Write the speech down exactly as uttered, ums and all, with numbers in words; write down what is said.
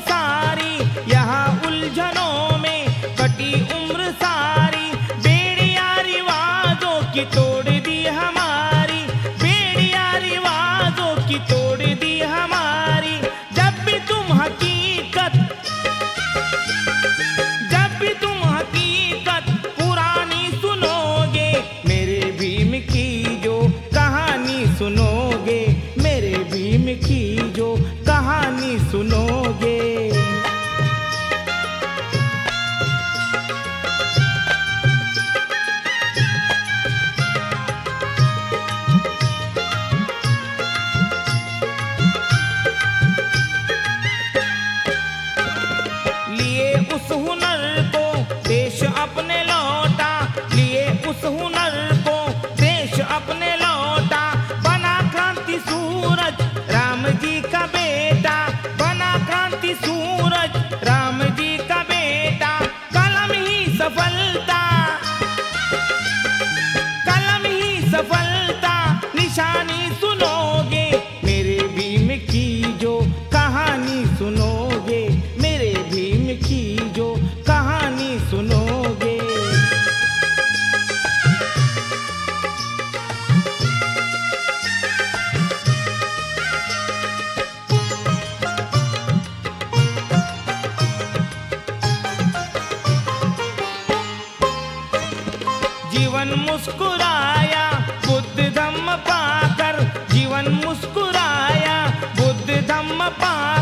सारी, यहाँ उलझनों में कटी उम्र सारी। बेड़िया रिवाजों की तोड़ दी हमारी, बेड़िया रिवाजों की तोड़ दी हमारी। जब भी तुम हकीकत जब भी तुम हकीकत पुरानी सुनोगे, मेरे भीम की जो कहानी सुनोगे, मेरे भीम की जो कहानी सुनोगे। लिए उस हुनर को देश अपने लौटा, लिए उस हुनर को देश अपने लौटा। बना क्रांति सूरज राम जी का बेटा, बना क्रांति सूरज राम जी का बेटा। कलम ही सफलता, कलम ही सफलता निशानी सुनोगे, मेरे भीम की जो कहानी सुनोगे, मेरे भीम की जो कहानी सुनोगे। जीवन मुस्कुराया बुद्ध धम्म पाकर, जीवन मुस्कुराया बुद्ध धम्म पाकर।